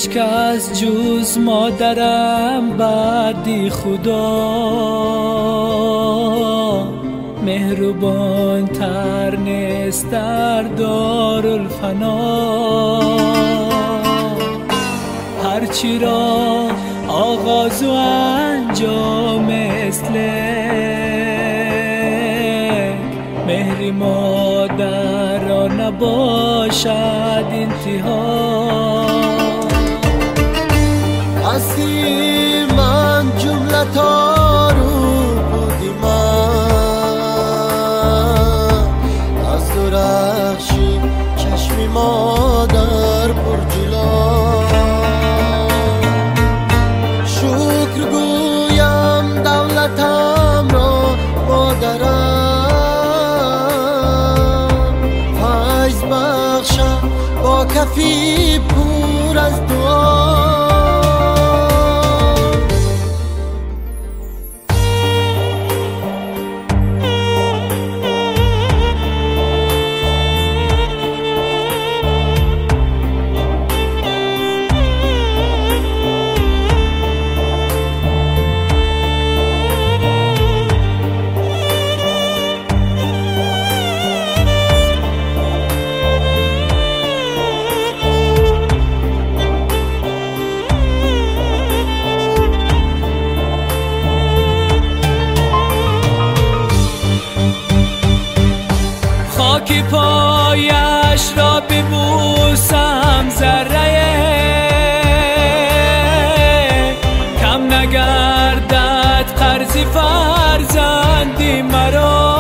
کس جز مادرم بعدی خدا مهربان تر نیست در دارالفنا. هرچی را آغاز و انجام مثل مهر مادر را نباشد انتها. هستی من جملتا رو بودی من از درخشی چشمی مادر پر جلا. شکر گویم دولتم را مادرم فیض بخشم با کفی پر از دعا. خاک پایش را ببوسم ذره کم نگردد قرض فرزندی مرا.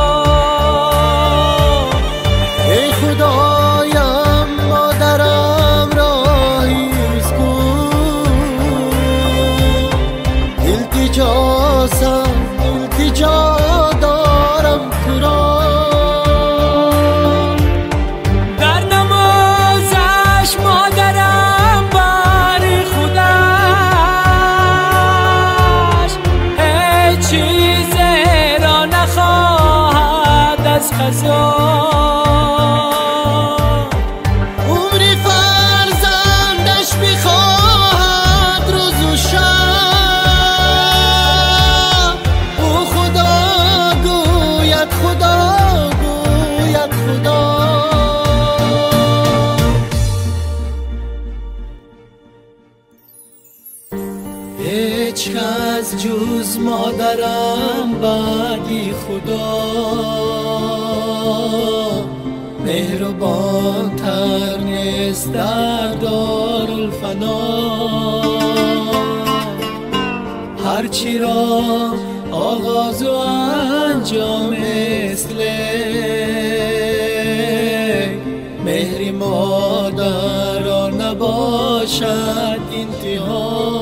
ای خدایم مادرم را حفظ کن، التجا دارم تو را. عمری فرزندش بخواهد روز و شب، او خدا گوید خدا. هیچ کس جز مادرم بعدی خدا مهربان تر نیست در دارالفنا. هرچی را آغاز و انجام مثل مهر مادر را نباشد انتها.